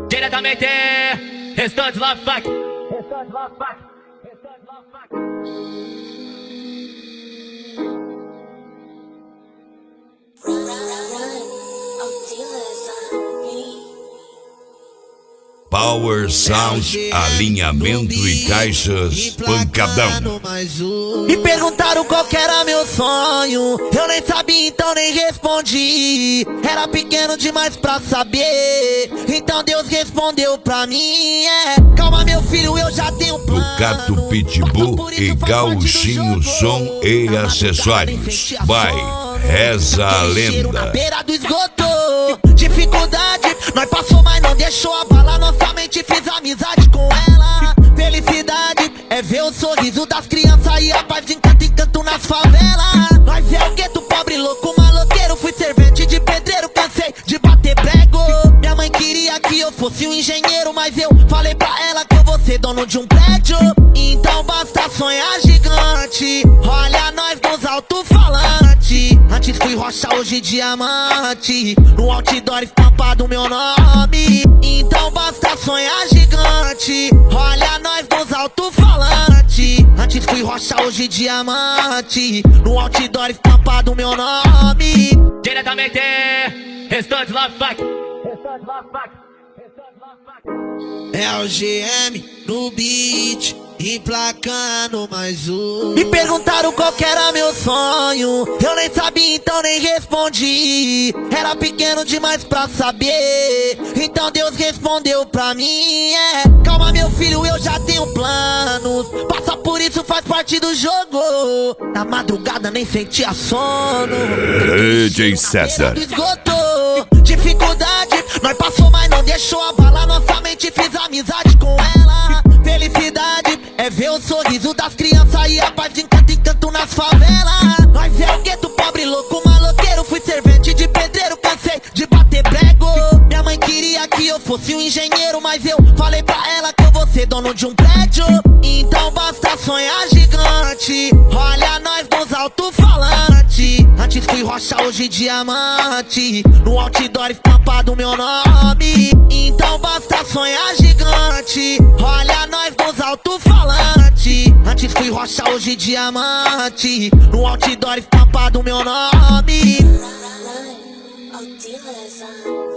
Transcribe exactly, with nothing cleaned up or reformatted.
Diretamente, Restante Love Fuck. Restante Love Fuck. Restante Love Fuck. Power Sound, alinhamento e caixas, pancadão. Me perguntaram qual que era meu sonho, eu nem sabia, então nem respondi. Era pequeno demais pra saber, então Deus respondeu pra mim. É, calma meu filho, eu já tenho um plano. Ducato Pitbull e Gauchinho Som e Acessórios. Vai, reza a lenda. Na beira do esgoto, dificuldade, nós passou, mas não deixou abalar nossa mente, fiz amizade com ela. Felicidade é ver o sorriso das crianças e a paz de encanto em canto nas favelas. Nós é o gueto, pobre, louco, maloqueiro. Fui servente de pedreiro, cansei de bater prego. Minha mãe queria que eu fosse um engenheiro, mas eu falei pra ela que eu vou ser dono de um prédio. Então basta sonhar gigante, olha nós nos alto-falantes. Antes fui rocha, hoje diamante, no outdoor estampado meu nome. Então basta sonhar gigante, olha nós nos alto-falantes. Antes fui rocha, hoje diamante, no outdoor estampado meu nome. Diretamente, Restante Love Fuck. Restante Love Fuck. Restante Love Fuck. É o G M no beat, emplacando mais um. Me perguntaram qual que era meu sonho, eu nem sabia, então nem respondi. Era pequeno demais pra saber, então Deus respondeu pra mim. É, calma meu filho, eu já tenho planos, passa por isso, faz parte do jogo. Na madrugada nem sentia sono. D J César. Dificuldade, nós passou, mas não deixou abalar nossa mente, fiz amizade com ela. Felicidade é ver o sorriso das crianças e a paz de encanto em canto nas favelas. Nós é o gueto, pobre, louco, maloqueiro. Fui servente de pedreiro, cansei de bater prego. Minha mãe queria que eu fosse um engenheiro, mas eu falei pra ela que eu vou ser dono de um prédio. Então basta sonhar gigante, olha nós nos alto-falantes. Antes fui rocha, hoje diamante, no outdoor estampado meu nome. Então basta sonhar gigante, olha nós nos alto-falantes. Antes fui rocha, hoje diamante, no outdoor estampado meu nome.